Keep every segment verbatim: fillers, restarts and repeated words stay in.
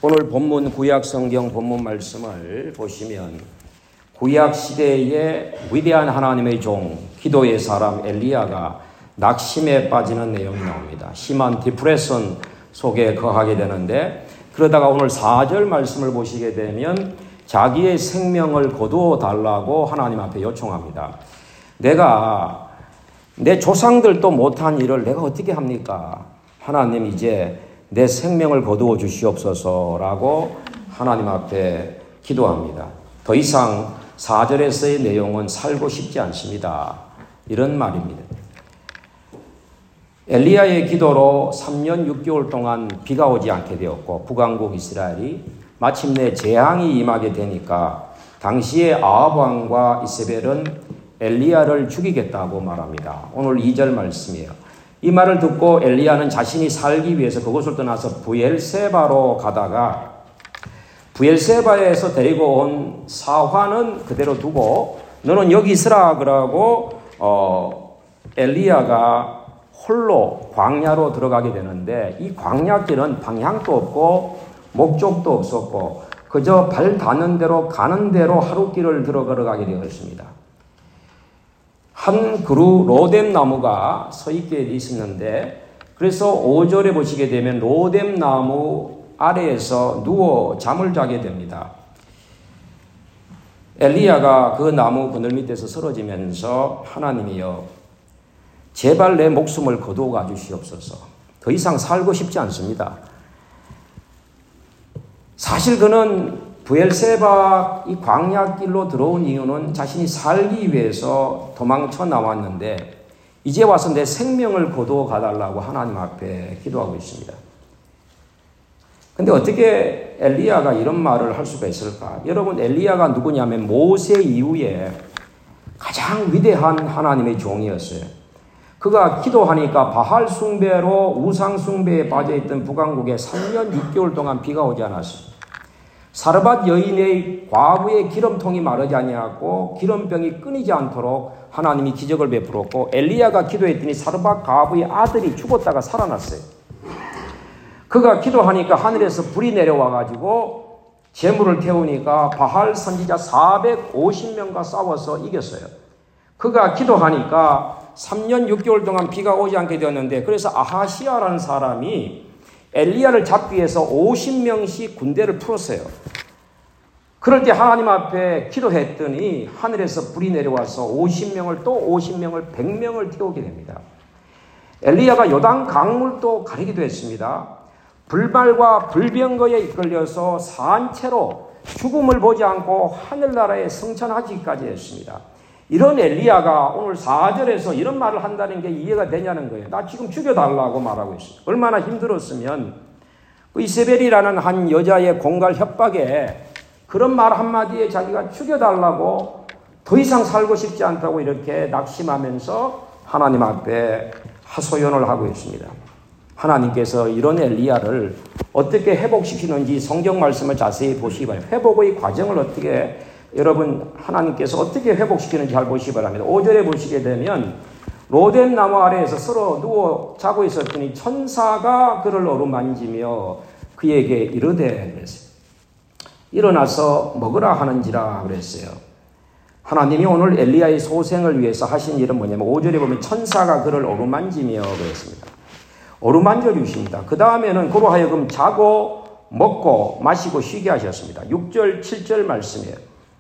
오늘 본문 구약 성경 본문 말씀을 보시면 구약 시대의 위대한 하나님의 종, 기도의 사람 엘리야가 낙심에 빠지는 내용이 나옵니다. 심한 디프레션 속에 거하게 되는데, 그러다가 오늘 사 절 말씀을 보시게 되면 자기의 생명을 거두어 달라고 하나님 앞에 요청합니다. 내가 내 조상들도 못한 일을 내가 어떻게 합니까? 하나님, 이제 내 생명을 거두어 주시옵소서라고 하나님 앞에 기도합니다. 더 이상 사 절에서의 내용은 살고 싶지 않습니다. 이런 말입니다. 엘리야의 기도로 삼 년 육 개월 동안 비가 오지 않게 되었고, 북왕국 이스라엘이 마침내 재앙이 임하게 되니까 당시에 아합 왕과 이세벨은 엘리야를 죽이겠다고 말합니다. 오늘 이 절 말씀이에요. 이 말을 듣고 엘리야는 자신이 살기 위해서 그곳을 떠나서 브엘세바로 가다가, 브엘세바에서 데리고 온 사환은 그대로 두고 너는 여기 있으라 그러고 어, 엘리야가 홀로 광야로 들어가게 되는데, 이 광야길은 방향도 없고 목적도 없었고 그저 발 닿는 대로 가는 대로 하루길을 들어 걸어가게 되었습니다. 한 그루 로뎀 나무가 서 있게 있었는데, 그래서 오 절에 보시게 되면 로뎀 나무 아래에서 누워 잠을 자게 됩니다. 엘리야가 그 나무 그늘 밑에서 쓰러지면서 하나님이여, 제발 내 목숨을 거두어 가 주시옵소서. 더 이상 살고 싶지 않습니다. 사실 그는 브엘세바 이 광야길로 들어온 이유는 자신이 살기 위해서 도망쳐 나왔는데, 이제 와서 내 생명을 거두어 가달라고 하나님 앞에 기도하고 있습니다. 근데 어떻게 엘리야가 이런 말을 할 수가 있을까? 여러분, 엘리야가 누구냐면 모세 이후에 가장 위대한 하나님의 종이었어요. 그가 기도하니까 바할 숭배로 우상 숭배에 빠져있던 북왕국에 삼 년 육 개월 동안 비가 오지 않았습니다. 사르밧 여인의 과부의 기름통이 마르지 아니하고 기름병이 끊이지 않도록 하나님이 기적을 베풀었고, 엘리야가 기도했더니 사르밧 과부의 아들이 죽었다가 살아났어요. 그가 기도하니까 하늘에서 불이 내려와가지고 재물을 태우니까 바할 선지자 사백오십 명과 싸워서 이겼어요. 그가 기도하니까 삼 년 육 개월 동안 비가 오지 않게 되었는데, 그래서 아하시아라는 사람이 엘리야를 잡기 위해서 오십 명씩 군대를 풀었어요. 그럴 때 하나님 앞에 기도했더니 하늘에서 불이 내려와서 오십 명을 또 오십 명을 백 명을 태우게 됩니다. 엘리야가 요단 강물도 가리기도 했습니다. 불말과 불병거에 이끌려서 산채로 죽음을 보지 않고 하늘나라에 승천하기까지 했습니다. 이런 엘리야가 오늘 사 절에서 이런 말을 한다는 게 이해가 되냐는 거예요. 나 지금 죽여달라고 말하고 있어요. 얼마나 힘들었으면 그 이세벨이라는 한 여자의 공갈 협박에 그런 말 한마디에 자기가 죽여달라고, 더 이상 살고 싶지 않다고 이렇게 낙심하면서 하나님 앞에 하소연을 하고 있습니다. 하나님께서 이런 엘리야를 어떻게 회복시키는지 성경 말씀을 자세히 보시기 바랍니다. 회복의 과정을 어떻게 여러분 하나님께서 어떻게 회복시키는지 잘 보시기 바랍니다. 오 절에 보시게 되면 로뎀 나무 아래에서 서로 누워 자고 있었더니 천사가 그를 어루만지며 그에게 이르되 그랬어요. 일어나서 먹으라 하는지라 그랬어요. 하나님이 오늘 엘리야의 소생을 위해서 하신 일은 뭐냐면 오 절에 보면 천사가 그를 어루만지며 그랬습니다. 어루만져 주십니다. 그 다음에는 그로 하여금 자고 먹고 마시고 쉬게 하셨습니다. 육 절 칠 절 말씀이에요.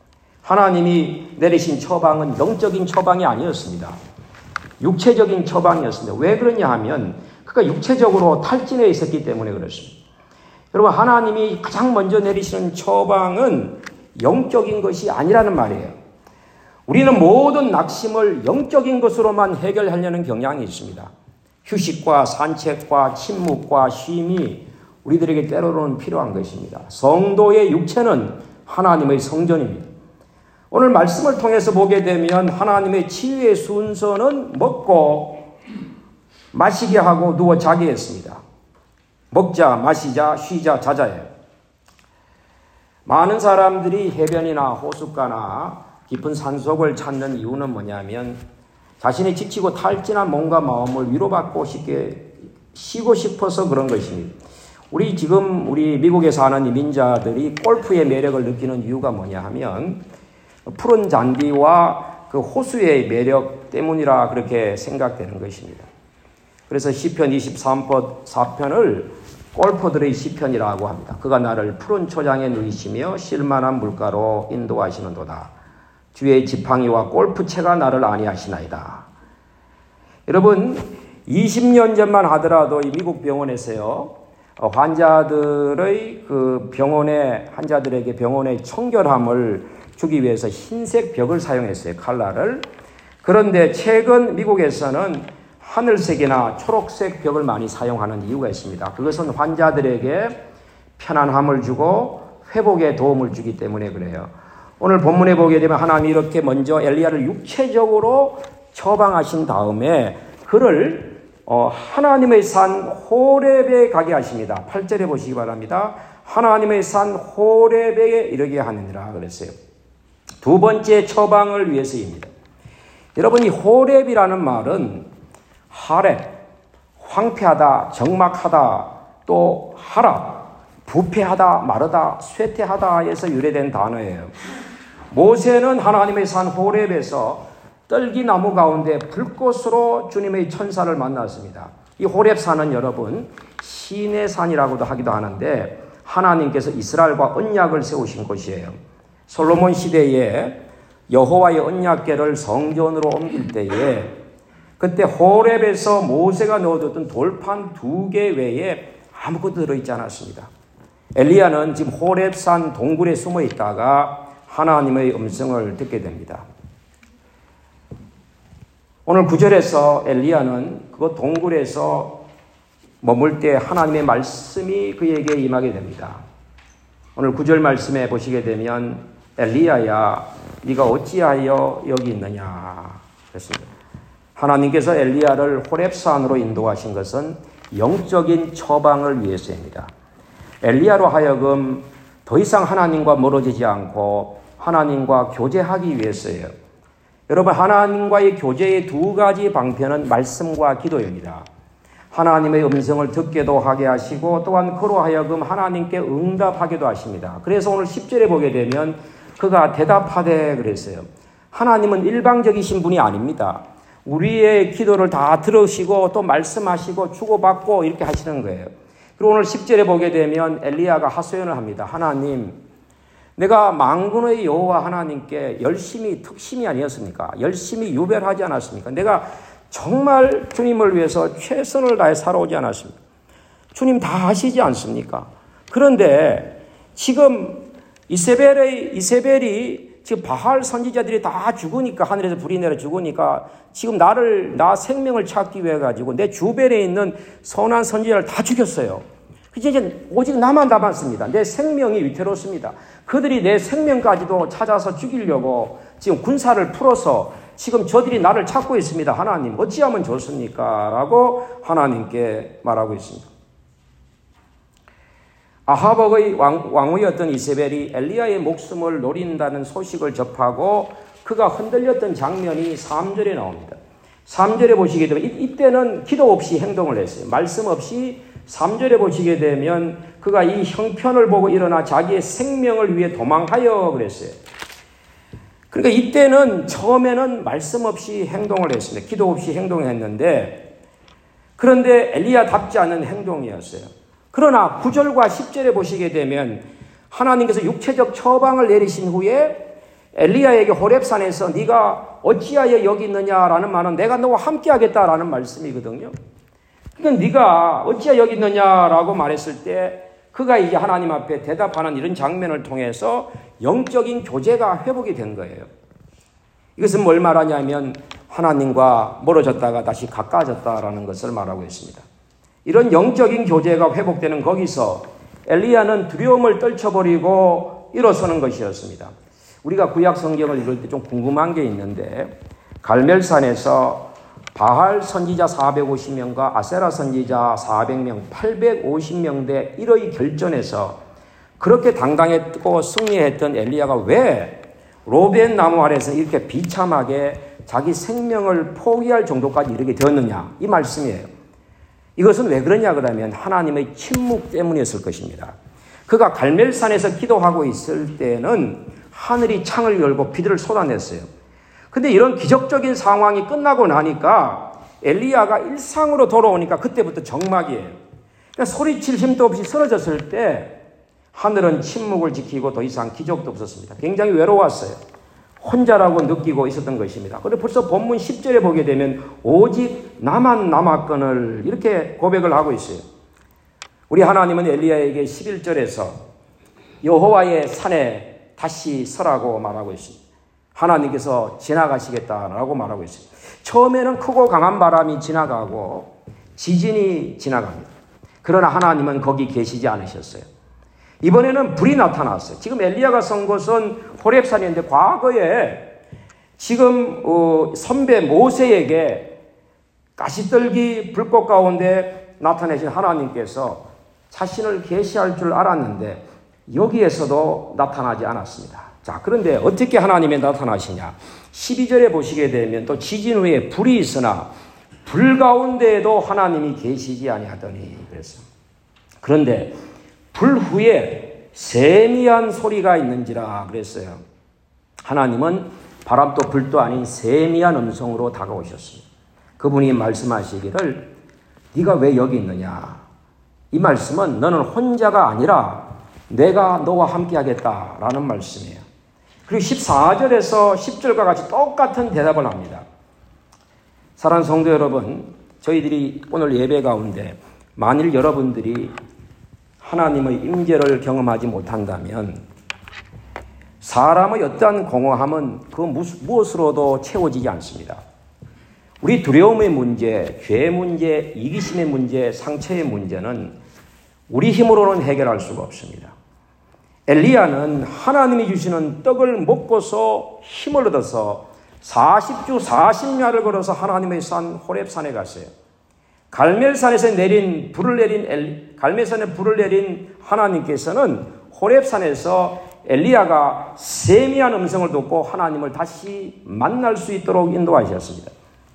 하나님이 내리신 처방은 영적인 처방이 아니었습니다. 육체적인 처방이었습니다. 왜 그러냐 하면 그가 육체적으로 탈진해 있었기 때문에 그렇습니다. 여러분, 하나님이 가장 먼저 내리시는 처방은 영적인 것이 아니라는 말이에요. 우리는 모든 낙심을 영적인 것으로만 해결하려는 경향이 있습니다. 휴식과 산책과 침묵과 쉼이 우리들에게 때로는 필요한 것입니다. 성도의 육체는 하나님의 성전입니다. 오늘 말씀을 통해서 보게 되면 하나님의 치유의 순서는 먹고 마시게 하고 누워 자게 했습니다. 먹자, 마시자, 쉬자, 자자예요. 많은 사람들이 해변이나 호숫가나 깊은 산속을 찾는 이유는 뭐냐면 자신이 지치고 탈진한 몸과 마음을 위로받고 싶게 쉬고 싶어서 그런 것입니다. 우리 지금 우리 미국에 사는 이민자들이 골프의 매력을 느끼는 이유가 뭐냐 하면 푸른 잔디와 그 호수의 매력 때문이라 그렇게 생각되는 것입니다. 그래서 시편 이십삼 편을 골퍼들의 시편이라고 합니다. 그가 나를 푸른 초장에 누이시며 쉴만한 물가로 인도하시는도다. 주의 지팡이와 골프채가 나를 안위하시나이다. 여러분, 이십 년 전만 하더라도 이 미국 병원에서요, 환자들의 그 병원의 환자들에게 병원의 청결함을 주기 위해서 흰색 벽을 사용했어요. 칼라를. 그런데 최근 미국에서는 하늘색이나 초록색 벽을 많이 사용하는 이유가 있습니다. 그것은 환자들에게 편안함을 주고 회복에 도움을 주기 때문에 그래요. 오늘 본문에 보게 되면 하나님이 이렇게 먼저 엘리야를 육체적으로 처방하신 다음에 그를 어, 하나님의 산 호렙에 가게 하십니다. 팔 절에 보시기 바랍니다. 하나님의 산 호렙에 이르게 하느니라 그랬어요. 두 번째 처방을 위해서입니다. 여러분, 이 호렙이라는 말은 하렙, 황폐하다, 적막하다, 또 하랍, 부패하다, 마르다, 쇠퇴하다에서 유래된 단어예요. 모세는 하나님의 산 호렙에서 떨기나무 가운데 불꽃으로 주님의 천사를 만났습니다. 이 호렙산은 여러분 신의 산이라고도 하기도 하는데 하나님께서 이스라엘과 언약을 세우신 곳이에요. 솔로몬 시대에 여호와의 언약궤를 성전으로 옮길 때에 그때 호렙에서 모세가 넣어뒀던 돌판 두 개 외에 아무것도 들어있지 않았습니다. 엘리야는 지금 호렙산 동굴에 숨어 있다가 하나님의 음성을 듣게 됩니다. 오늘 구 절에서 엘리야는 그 동굴에서 머물 때 하나님의 말씀이 그에게 임하게 됩니다. 오늘 구 절 말씀에 보시게 되면 엘리야야 네가 어찌하여 여기 있느냐 그랬습니다. 하나님께서 엘리야를 호렙산으로 인도하신 것은 영적인 처방을 위해서입니다. 엘리야로 하여금 더 이상 하나님과 멀어지지 않고 하나님과 교제하기 위해서예요. 여러분, 하나님과의 교제의 두 가지 방편은 말씀과 기도입니다. 하나님의 음성을 듣게도 하게 하시고 또한 그로 하여금 하나님께 응답하게도 하십니다. 그래서 오늘 십 절에 보게 되면 그가 대답하되 그랬어요. 하나님은 일방적이신 분이 아닙니다. 우리의 기도를 다 들으시고 또 말씀하시고 주고받고 이렇게 하시는 거예요. 그리고 오늘 십 절에 보게 되면 엘리야가 하소연을 합니다. 하나님, 내가 만군의 여호와 하나님께 열심히 특심이 아니었습니까? 열심히 유별하지 않았습니까? 내가 정말 주님을 위해서 최선을 다해 살아오지 않았습니까? 주님 다 아시지 않습니까? 그런데 지금 이세벨의, 이세벨이 지금 바알 선지자들이 다 죽으니까, 하늘에서 불이 내려 죽으니까 지금 나를, 나 생명을 찾기 위해 가지고 내 주변에 있는 선한 선지자를 다 죽였어요. 이제 오직 나만 남았습니다. 내 생명이 위태롭습니다. 그들이 내 생명까지도 찾아서 죽이려고 지금 군사를 풀어서 지금 저들이 나를 찾고 있습니다. 하나님 어찌하면 좋습니까? 라고 하나님께 말하고 있습니다. 아합의 왕, 왕후였던 이세벨이 엘리야의 목숨을 노린다는 소식을 접하고 그가 흔들렸던 장면이 삼 절에 나옵니다. 삼 절에 보시게 되면 이때는 기도 없이 행동을 했어요. 말씀 없이 삼 절에 보시게 되면 그가 이 형편을 보고 일어나 자기의 생명을 위해 도망하여 그랬어요. 그러니까 이때는 처음에는 말씀 없이 행동을 했습니다. 기도 없이 행동했는데 그런데 엘리야답지 않은 행동이었어요. 그러나 구 절과 십 절에 보시게 되면 하나님께서 육체적 처방을 내리신 후에 엘리야에게 호렙산에서 네가 어찌하여 여기 있느냐라는 말은 내가 너와 함께 하겠다라는 말씀이거든요. 그러니까 네가 어찌하여 여기 있느냐라고 말했을 때 그가 이제 하나님 앞에 대답하는 이런 장면을 통해서 영적인 교제가 회복이 된 거예요. 이것은 뭘 말하냐면 하나님과 멀어졌다가 다시 가까워졌다라는 것을 말하고 있습니다. 이런 영적인 교제가 회복되는 거기서 엘리야는 두려움을 떨쳐버리고 일어서는 것이었습니다. 우리가 구약 성경을 읽을 때 좀 궁금한 게 있는데 갈멜산에서 바알 선지자 사백오십 명과 아세라 선지자 사백 명, 팔백오십 명대 일의 결전에서 그렇게 당당했고 승리했던 엘리야가 왜 로벤 나무 아래에서 이렇게 비참하게 자기 생명을 포기할 정도까지 이르게 되었느냐 이 말씀이에요. 이것은 왜 그러냐 그러면 하나님의 침묵 때문이었을 것입니다. 그가 갈멜산에서 기도하고 있을 때는 하늘이 창을 열고 비들을 쏟아냈어요. 근데 이런 기적적인 상황이 끝나고 나니까 엘리야가 일상으로 돌아오니까 그때부터 정막이에요. 그러니까 소리칠 힘도 없이 쓰러졌을 때 하늘은 침묵을 지키고 더 이상 기적도 없었습니다. 굉장히 외로웠어요. 혼자라고 느끼고 있었던 것입니다. 그리고 벌써 본문 십 절에 보게 되면 오직 나만 남았거늘 이렇게 고백을 하고 있어요. 우리 하나님은 엘리야에게 십일 절에서 여호와의 산에 다시 서라고 말하고 있습니다. 하나님께서 지나가시겠다라고 말하고 있습니다. 처음에는 크고 강한 바람이 지나가고 지진이 지나갑니다. 그러나 하나님은 거기 계시지 않으셨어요. 이번에는 불이 나타났어요. 지금 엘리야가 선 곳은 호렙산인데 과거에 지금 어, 선배 모세에게 가시떨기 불꽃 가운데 나타내신 하나님께서 자신을 계시할 줄 알았는데 여기에서도 나타나지 않았습니다. 자, 그런데 어떻게 하나님이 나타나시냐? 십이 절에 보시게 되면 또 지진 후에 불이 있으나 불 가운데에도 하나님이 계시지 아니하더니 그랬어요. 그런데 불 후에 세미한 소리가 있는지라 그랬어요. 하나님은 바람도 불도 아닌 세미한 음성으로 다가오셨습니다. 그분이 말씀하시기를 네가 왜 여기 있느냐? 이 말씀은 너는 혼자가 아니라 내가 너와 함께 하겠다라는 말씀이에요. 그리고 십사 절에서 십 절과 같이 똑같은 대답을 합니다. 사랑하는 성도 여러분, 저희들이 오늘 예배 가운데 만일 여러분들이 하나님의 임재를 경험하지 못한다면 사람의 어떠한 공허함은 그 무엇으로도 채워지지 않습니다. 우리 두려움의 문제, 죄의 문제, 이기심의 문제, 상처의 문제는 우리 힘으로는 해결할 수가 없습니다. 엘리야는 하나님이 주시는 떡을 먹고서 힘을 얻어서 사십 주 사십 야를 걸어서 하나님의 산 호렙산에 갔어요. 갈멜산에서 내린 불을 내린 엘, 갈멜산에 불을 내린 하나님께서는 호렙산에서 엘리야가 세미한 음성을 듣고 하나님을 다시 만날 수 있도록 인도하셨습니다.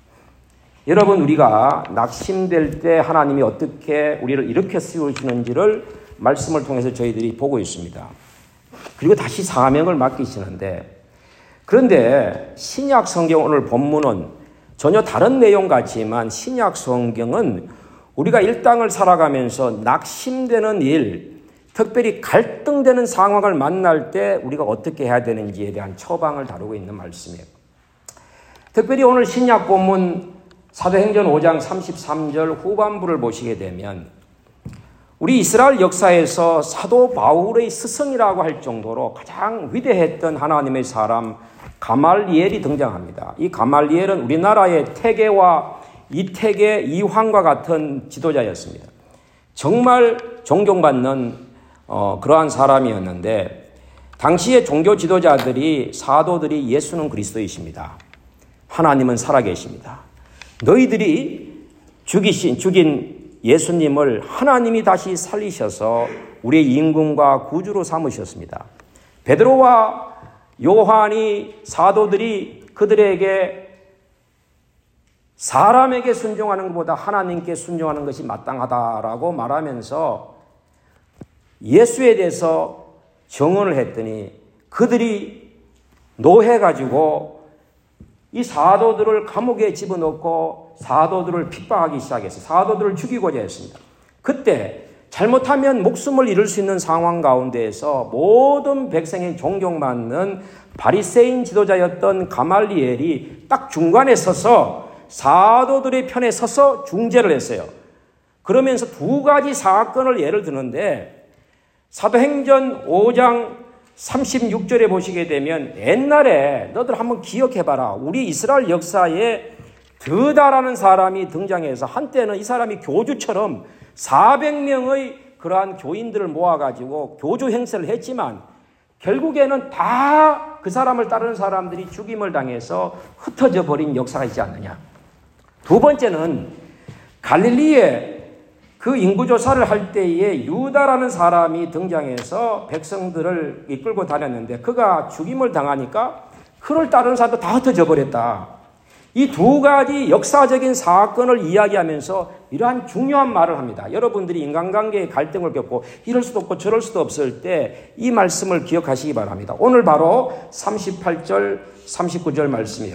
여러분, 우리가 낙심될 때 하나님이 어떻게 우리를 일으켜 세우시는지를 말씀을 통해서 저희들이 보고 있습니다. 그리고 다시 사명을 맡기시는데, 그런데 신약 성경 오늘 본문은 전혀 다른 내용 같지만 신약 성경은 우리가 이 땅을 살아가면서 낙심되는 일, 특별히 갈등되는 상황을 만날 때 우리가 어떻게 해야 되는지에 대한 처방을 다루고 있는 말씀이에요. 특별히 오늘 신약 본문 사도행전 오 장 삼십삼 절 후반부를 보시게 되면 우리 이스라엘 역사에서 사도 바울의 스승이라고 할 정도로 가장 위대했던 하나님의 사람 가말리엘이 등장합니다. 이 가말리엘은 우리나라의 태계와 이태계, 이황과 같은 지도자였습니다. 정말 존경받는 어, 그러한 사람이었는데 당시의 종교 지도자들이 사도들이 예수는 그리스도이십니다. 하나님은 살아계십니다. 너희들이 죽이신, 죽인 예수님을 하나님이 다시 살리셔서 우리의 임금과 구주로 삼으셨습니다. 베드로와 요한이 사도들이 그들에게 사람에게 순종하는 것보다 하나님께 순종하는 것이 마땅하다라고 말하면서 예수에 대해서 증언을 했더니 그들이 노해가지고 이 사도들을 감옥에 집어넣고 사도들을 핍박하기 시작했어요. 사도들을 죽이고자 했습니다. 그때 잘못하면 목숨을 잃을 수 있는 상황 가운데에서 모든 백성이 존경받는 바리새인 지도자였던 가말리엘이 딱 중간에 서서 사도들의 편에 서서 중재를 했어요. 그러면서 두 가지 사건을 예를 드는데 사도행전 오 장 삼십육 절에 보시게 되면 옛날에 너들 한번 기억해봐라. 우리 이스라엘 역사에 드다라는 사람이 등장해서 한때는 이 사람이 교주처럼 사백 명의 그러한 교인들을 모아가지고 교주 행세를 했지만 결국에는 다 그 사람을 따르는 사람들이 죽임을 당해서 흩어져 버린 역사가 있지 않느냐. 두 번째는 갈릴리에 그 인구조사를 할 때에 유다라는 사람이 등장해서 백성들을 이끌고 다녔는데 그가 죽임을 당하니까 그를 따르는 사람도 다 흩어져 버렸다. 이 두 가지 역사적인 사건을 이야기하면서 이러한 중요한 말을 합니다. 여러분들이 인간관계에 갈등을 겪고 이럴 수도 없고 저럴 수도 없을 때 이 말씀을 기억하시기 바랍니다. 오늘 바로 삼십팔 절, 삼십구 절 말씀이에요.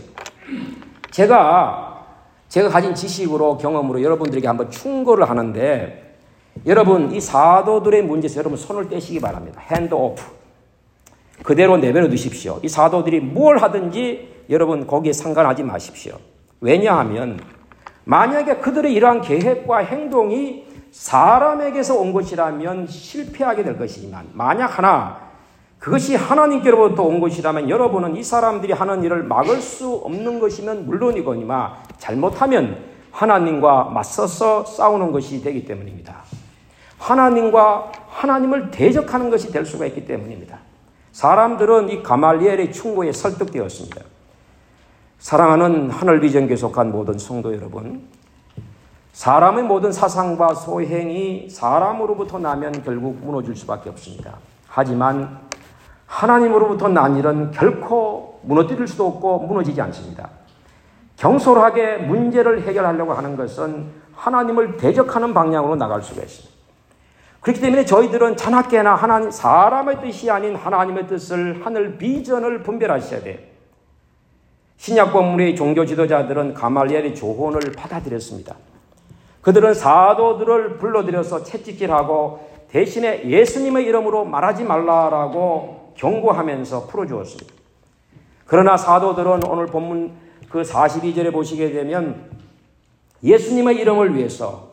제가 제가 가진 지식으로 경험으로 여러분들에게 한번 충고를 하는데 여러분 이 사도들의 문제에서 여러분 손을 떼시기 바랍니다. 핸드 오프. 그대로 내버려 두십시오. 이 사도들이 뭘 하든지 여러분 거기에 상관하지 마십시오. 왜냐하면 만약에 그들의 이러한 계획과 행동이 사람에게서 온 것이라면 실패하게 될 것이지만 만약 하나 그것이 하나님께로부터 온 것이라면 여러분은 이 사람들이 하는 일을 막을 수 없는 것이면 물론이거니와 잘못하면 하나님과 맞서서 싸우는 것이 되기 때문입니다. 하나님과 하나님을 대적하는 것이 될 수가 있기 때문입니다. 사람들은 이 가말리엘의 충고에 설득되었습니다. 사랑하는 하늘비전교에 속한 모든 성도 여러분, 사람의 모든 사상과 소행이 사람으로부터 나면 결국 무너질 수밖에 없습니다. 하지만 하나님으로부터 난 일은 결코 무너뜨릴 수도 없고 무너지지 않습니다. 경솔하게 문제를 해결하려고 하는 것은 하나님을 대적하는 방향으로 나갈 수가 있습니다. 그렇기 때문에 저희들은 자나깨나 하나님, 사람의 뜻이 아닌 하나님의 뜻을, 하늘 비전을 분별하셔야 돼요. 신약 본문의 종교 지도자들은 가말리엘의 조언을 받아들였습니다. 그들은 사도들을 불러들여서 채찍질하고 대신에 예수님의 이름으로 말하지 말라라고 경고하면서 풀어주었습니다. 그러나 사도들은 오늘 본문 그 사십이 절에 보시게 되면 예수님의 이름을 위해서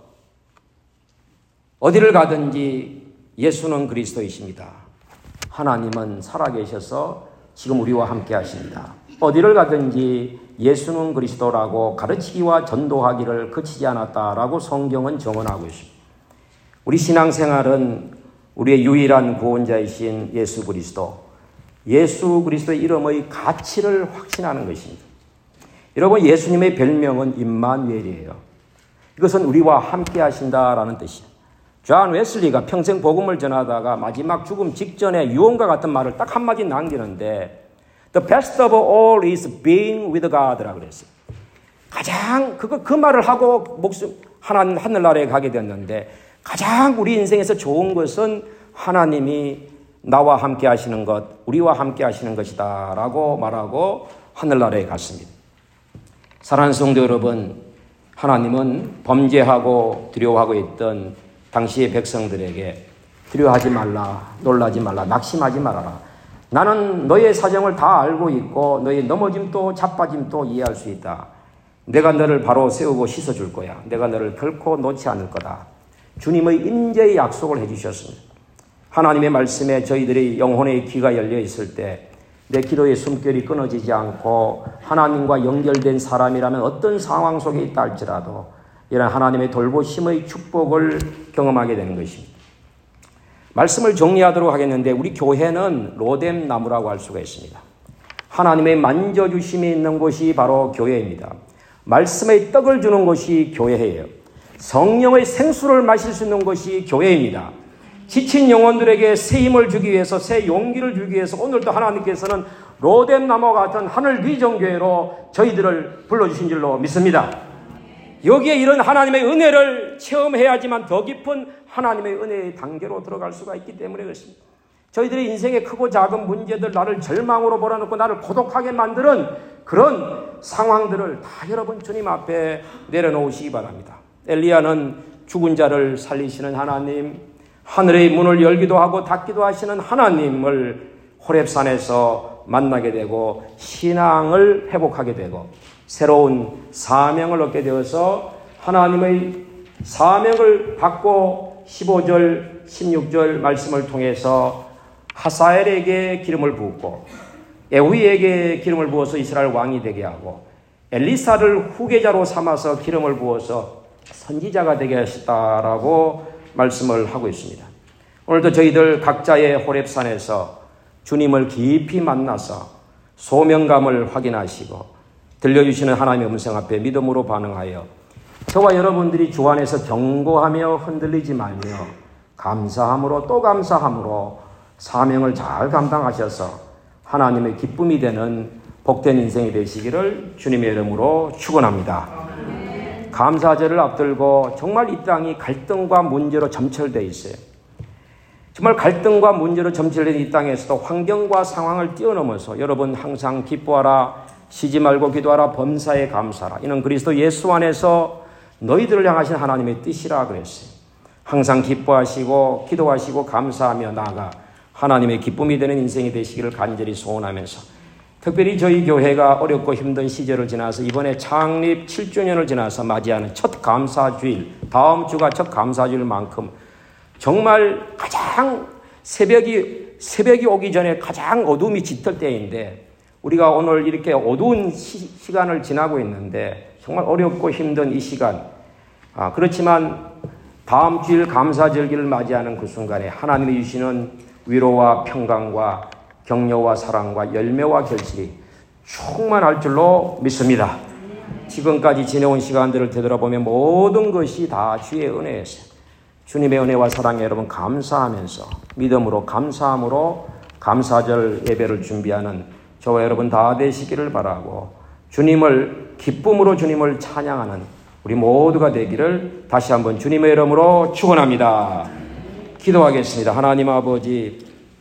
어디를 가든지 예수는 그리스도이십니다. 하나님은 살아계셔서 지금 우리와 함께 하십니다. 어디를 가든지 예수는 그리스도라고 가르치기와 전도하기를 그치지 않았다라고 성경은 정언하고 있습니다. 우리 신앙생활은 우리의 유일한 구원자이신 예수 그리스도, 예수 그리스도의 이름의 가치를 확신하는 것입니다. 여러분, 예수님의 별명은 임마누엘이에요. 이것은 우리와 함께 하신다라는 뜻이에요. 존 웨슬리가 평생 복음을 전하다가 마지막 죽음 직전에 유언과 같은 말을 딱 한마디 남기는데 The best of all is being with God라고 그랬어요. 가장 그거 그 말을 하고 목숨 하나님 하늘나라에 가게 됐는데 가장 우리 인생에서 좋은 것은 하나님이 나와 함께 하시는 것, 우리와 함께 하시는 것이다라고 말하고 하늘나라에 갔습니다. 사랑하는 성도 여러분, 하나님은 범죄하고 두려워하고 있던 당시의 백성들에게 두려워하지 말라, 놀라지 말라, 낙심하지 말아라. 나는 너의 사정을 다 알고 있고 너의 넘어짐도 자빠짐도 이해할 수 있다. 내가 너를 바로 세우고 씻어줄 거야. 내가 너를 결코 놓지 않을 거다. 주님의 임재의 약속을 해주셨습니다. 하나님의 말씀에 저희들의 영혼의 귀가 열려 있을 때 내 기도의 숨결이 끊어지지 않고 하나님과 연결된 사람이라면 어떤 상황 속에 있다 할지라도 이런 하나님의 돌보심의 축복을 경험하게 되는 것입니다. 말씀을 정리하도록 하겠는데 우리 교회는 로뎀 나무라고 할 수가 있습니다. 하나님의 만져주심이 있는 곳이 바로 교회입니다. 말씀의 떡을 주는 곳이 교회예요. 성령의 생수를 마실 수 있는 것이 교회입니다. 지친 영혼들에게 새 힘을 주기 위해서, 새 용기를 주기 위해서 오늘도 하나님께서는 로뎀 나무와 같은 하늘 비전교회로 저희들을 불러주신 줄로 믿습니다. 여기에 이런 하나님의 은혜를 체험해야지만 더 깊은 하나님의 은혜의 단계로 들어갈 수가 있기 때문에 그렇습니다. 저희들의 인생의 크고 작은 문제들, 나를 절망으로 몰아넣고 나를 고독하게 만드는 그런 상황들을 다 여러분 주님 앞에 내려놓으시기 바랍니다. 엘리야는 죽은 자를 살리시는 하나님, 하늘의 문을 열기도 하고 닫기도 하시는 하나님을 호렙산에서 만나게 되고 신앙을 회복하게 되고 새로운 사명을 얻게 되어서 하나님의 사명을 받고 십오 절, 십육 절 말씀을 통해서 하사엘에게 기름을 부었고 에후이에게 기름을 부어서 이스라엘 왕이 되게 하고 엘리사를 후계자로 삼아서 기름을 부어서 선지자가 되게 하셨다라고 말씀을 하고 있습니다. 오늘도 저희들 각자의 호렙산에서 주님을 깊이 만나서 소명감을 확인하시고 들려주시는 하나님의 음성 앞에 믿음으로 반응하여 저와 여러분들이 주 안에서 견고하며 흔들리지 말며 감사함으로 또 감사함으로 사명을 잘 감당하셔서 하나님의 기쁨이 되는 복된 인생이 되시기를 주님의 이름으로 축원합니다. 감사절을 앞들고 정말 이 땅이 갈등과 문제로 점철되어 있어요. 정말 갈등과 문제로 점철된 이 땅에서도 환경과 상황을 뛰어넘어서 여러분 항상 기뻐하라, 쉬지 말고 기도하라, 범사에 감사하라. 이는 그리스도 예수 안에서 너희들을 향하신 하나님의 뜻이라 그랬어요. 항상 기뻐하시고 기도하시고 감사하며 나아가 하나님의 기쁨이 되는 인생이 되시기를 간절히 소원하면서, 특별히 저희 교회가 어렵고 힘든 시절을 지나서 이번에 창립 칠 주년을 지나서 맞이하는 첫 감사주일, 다음 주가 첫 감사주일만큼 정말 가장 새벽이 새벽이 오기 전에 가장 어둠이 짙을 때인데, 우리가 오늘 이렇게 어두운 시, 시간을 지나고 있는데 정말 어렵고 힘든 이 시간, 아, 그렇지만 다음 주일 감사절기를 맞이하는 그 순간에 하나님이 주시는 위로와 평강과 격려와 사랑과 열매와 결실이 충만할 줄로 믿습니다. 지금까지 지내온 시간들을 되돌아보면 모든 것이 다 주의 은혜였어요. 주님의 은혜와 사랑에 여러분 감사하면서 믿음으로 감사함으로 감사절 예배를 준비하는 저와 여러분 다 되시기를 바라고, 주님을 기쁨으로 주님을 찬양하는 우리 모두가 되기를 다시 한번 주님의 이름으로 축원합니다. 기도하겠습니다. 하나님 아버지,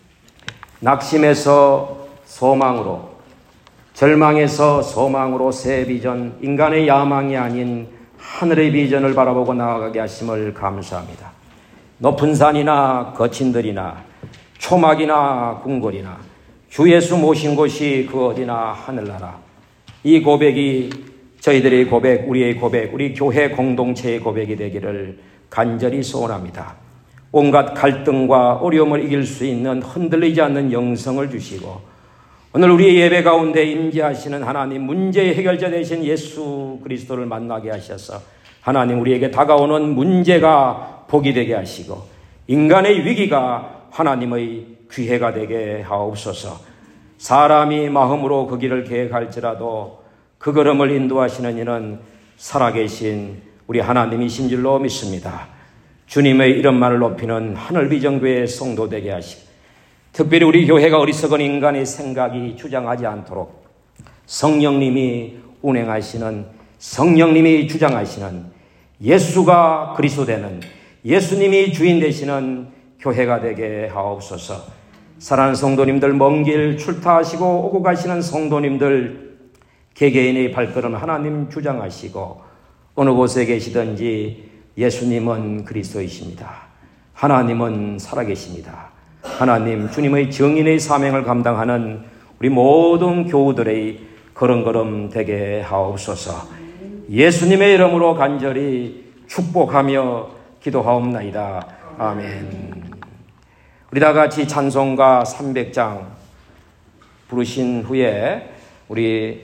낙심에서 소망으로, 절망에서 소망으로 새 비전, 인간의 야망이 아닌 하늘의 비전을 바라보고 나아가게 하심을 감사합니다. 높은 산이나 거친 들이나 초막이나 궁궐이나 주 예수 모신 곳이 그 어디나 하늘나라, 이 고백이 저희들의 고백, 우리의 고백, 우리 교회 공동체의 고백이 되기를 간절히 소원합니다. 온갖 갈등과 어려움을 이길 수 있는 흔들리지 않는 영성을 주시고, 오늘 우리의 예배 가운데 임재하시는 하나님, 문제의 해결자 되신 예수 그리스도를 만나게 하셔서 하나님 우리에게 다가오는 문제가 복이 되게 하시고, 인간의 위기가 하나님의 기회가 되게 하옵소서. 사람이 마음으로 그 길을 계획할지라도 그 걸음을 인도하시는 이는 살아계신 우리 하나님이신 줄로 믿습니다. 주님의 이름만을 높이는 하늘비전교회 성도 되게 하시고, 특별히 우리 교회가 어리석은 인간의 생각이 주장하지 않도록 성령님이 운행하시는, 성령님이 주장하시는 예수가 그리스도 되는, 예수님이 주인 되시는 교회가 되게 하옵소서. 사랑하는 성도님들, 먼 길 출타하시고 오고 가시는 성도님들 개개인의 발걸음 하나님 주장하시고, 어느 곳에 계시든지 예수님은 그리스도이십니다. 하나님은 살아계십니다. 하나님, 주님의 정인의 사명을 감당하는 우리 모든 교우들의 걸음걸음 되게 하옵소서. 예수님의 이름으로 간절히 축복하며 기도하옵나이다. 아멘. 우리 다 같이 찬송가 삼백 장 부르신 후에 우리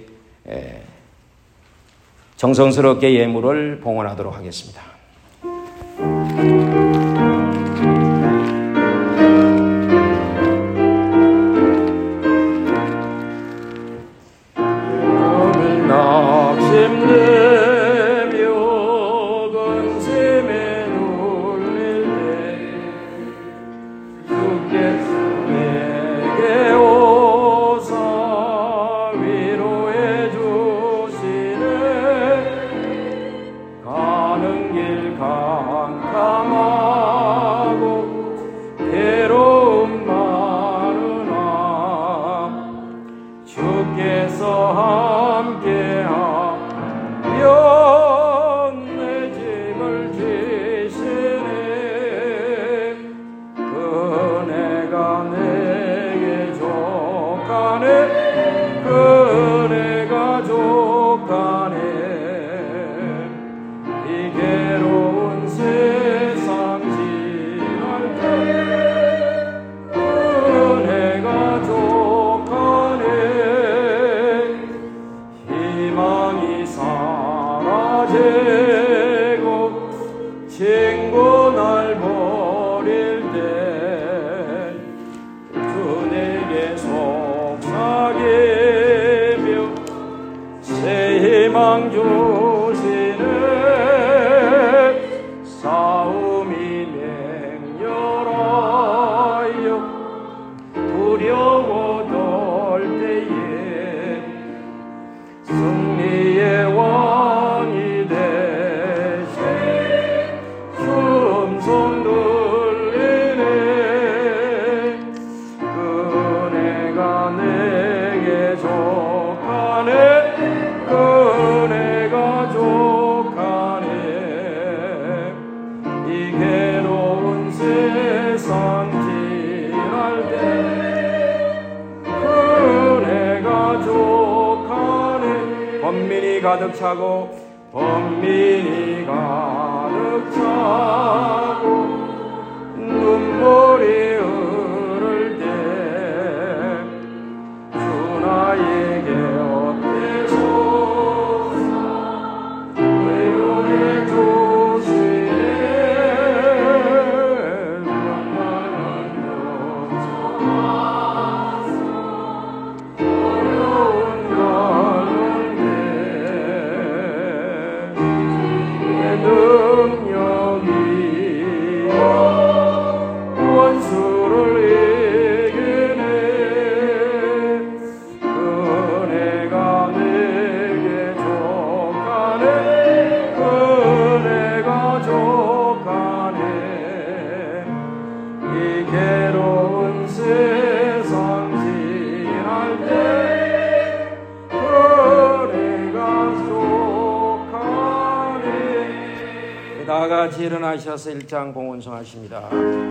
정성스럽게 예물을 봉헌하도록 하겠습니다. Come on. 때 은혜가 족하네. 번민이 가득 차고 번민이 가득 차고 눈물이 흐를 때 주 나에게 어때소서 외로움을 주시네. 영원한 영원하소 어려운 가운데 주의 능력이 원수를 이기네. 은혜가 내게 족하네. 은혜가 족하네. 이 괴로운 세상 지날 때 은혜가 족하네. 다 같이 일어나셔서 일장 공언성하십니다.